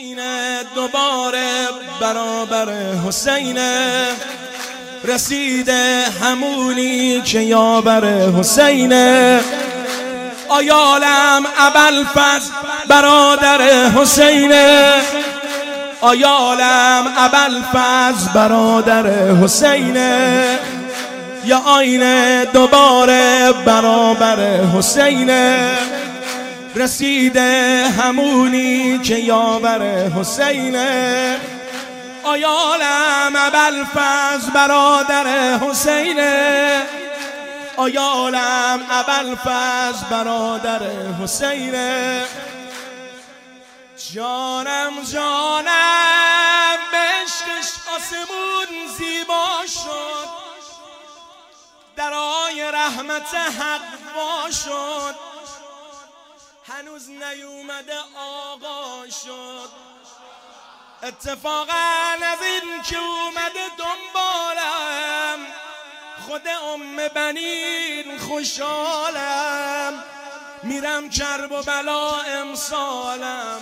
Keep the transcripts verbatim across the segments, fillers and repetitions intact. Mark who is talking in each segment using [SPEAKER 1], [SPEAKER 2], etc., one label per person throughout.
[SPEAKER 1] آینه دوباره برابر حسین، رسیده همونی که یاور حسین. آیالم ابوالفضل برادر حسین، آیالم ابوالفضل برادر حسین. یا آینه دوباره برابر حسین، رسیده همونی که یاور حسین. آیالم ابوالفضل برادر حسین، آیالم ابوالفضل برادر حسین. جانم جانم به عشقش آسمون زیبا شد، درای رحمت حق وا شد. هنوز نیومده آقا شد، اتفاقا از این که اومده دنبالم، خود ام بنین خوشحالم. میرم کرب و بلا امسالم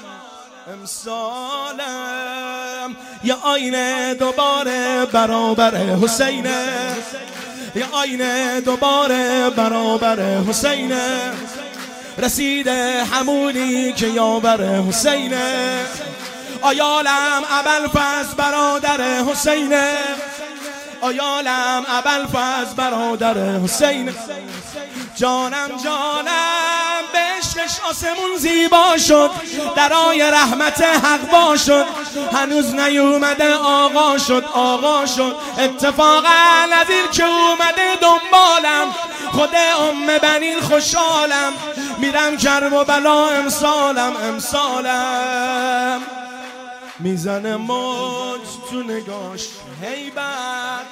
[SPEAKER 1] امسالم. یا آینه دوباره برابر حسین، یا آینه دوباره برابر حسین، رسیده همونی که یاور حسین. آیالم ابوالفضل برادر حسین، آیالم ابوالفضل برادر حسین. جانم جانم به عشقش آسمون زیبا شد، درای رحمت حق وا شد. هنوز نیومده آقا شد آقا شد، اتفاقا از این که اومده دنبالم، خود ام بنین خوشحالم. میرم کرب و بلا امسالم امسالم. میزنه موج تو نگاش هیبت،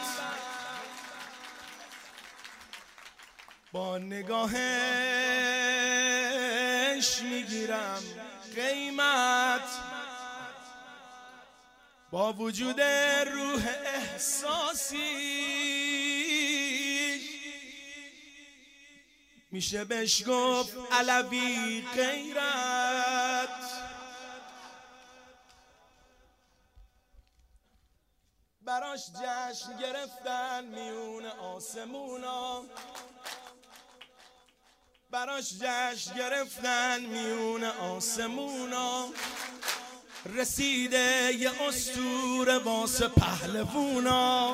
[SPEAKER 1] با نگاهش میگیرم قیمت. با وجود روح احساسی میشه بهش گفت علوی غیرت. براش جشن گرفتن میون آسمونا، براش جشن گرفتن میون آسمونا. رسیده یه اسطوره واسه پهلوونا،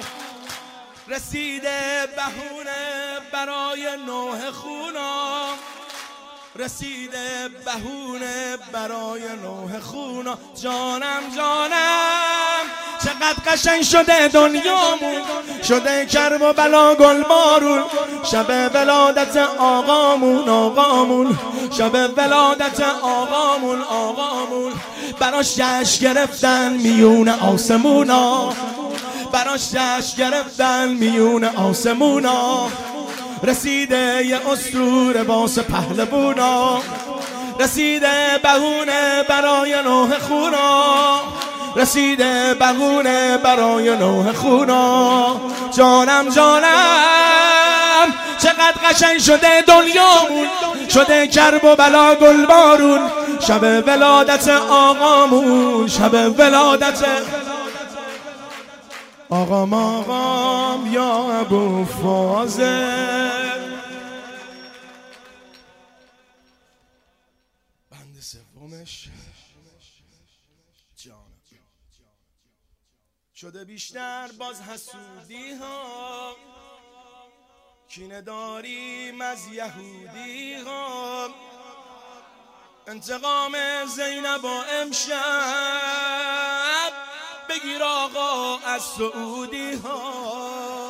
[SPEAKER 1] رسیده بهونه برای نوح خونا، رسیده بهونه برای نوح خونا. جانم جانم چقدر قشنگ شده دنیامون، شده کرب و بلا گل بارون. شب ولادت آقامون آقامون، شب ولادت آقامون آقامون. براش جشن گرفتن میون آسمونا، براش جشن گرفتن میون آسمونا. رسیده یه اسطوره واسه پهلوونا، رسیده بهونه برای نوح خونا، رسیده بهونه برای نوح خونا. جانم جانم چقدر قشنگ شده دنیامون، شده کرب و بلا گل بارون. شب ولادت آقامون، شب ولادت آقام آقام یا ابوالفاضل. بند سومش جان شده بیشتر باز حسودی ها، کینه داریم از یهودی ها. انتقام زینب و امشب بگیر آقا از سعودی ها.